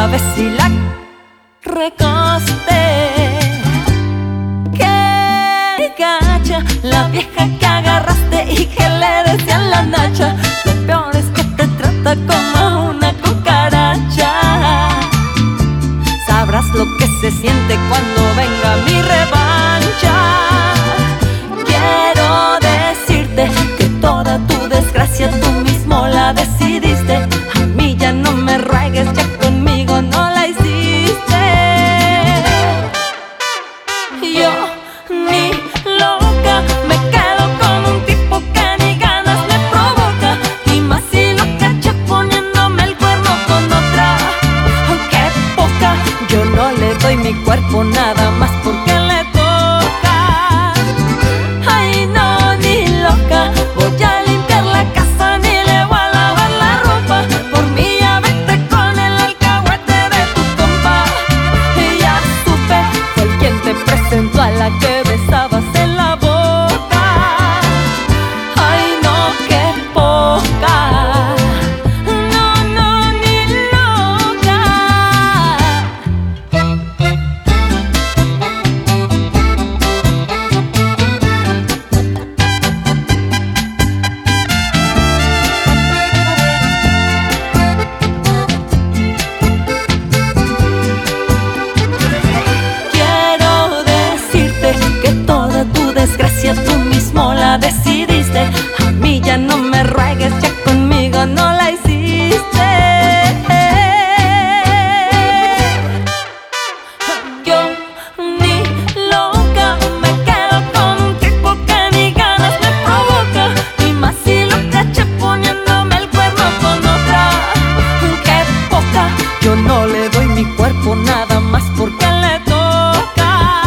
la vez y la recosté. Qué gacha la vieja que agarraste y que le decían la Nacha. Lo peor es que te trata como una cucaracha. Sabrás lo que se siente cuando venga mi revancha. Quiero decirte que toda tu desgracia tú mismo la decidiste. A mí ya no me ruegues, ya conmigo no la hiciste. Yo ni loca me quedo con un tipo que ni ganas me provoca, y más si lo cacha poniéndome el cuerno con otra. Aunque poca, yo no le doy mi cuerpo nada más porque le toca. Ay no, ni loca, voy a limpiar la casa ni le voy a lavar la ropa. Por mí ya vete con el alcahuete de tu compa. Y ya supe, fue el quien te presentó a la que besabas en la boca. Ay no, qué poca. No, no, ni loca. Quiero decirte que toda tu desgracia tú mismo la decidiste. A mí ya no me ruegues, ya conmigo no la hiciste. Yo ni loca me quedo con un tipo que ni ganas me provoca, y más si lo caché poniéndome el cuerno con otra. Qué poca, yo no le doy mi cuerpo nada más porque le toca.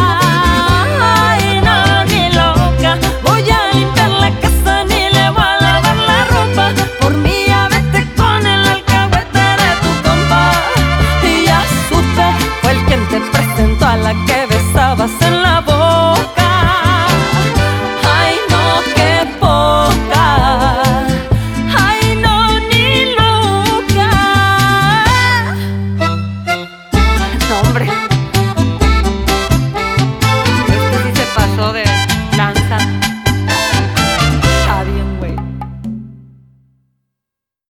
Ay no, ni loca, voy a limpiar la casa ni le voy a lavar la ropa. Por mí ya vete con el alcahuete de tu compa. Y ya supe, fue el quien te presentó a la que besabas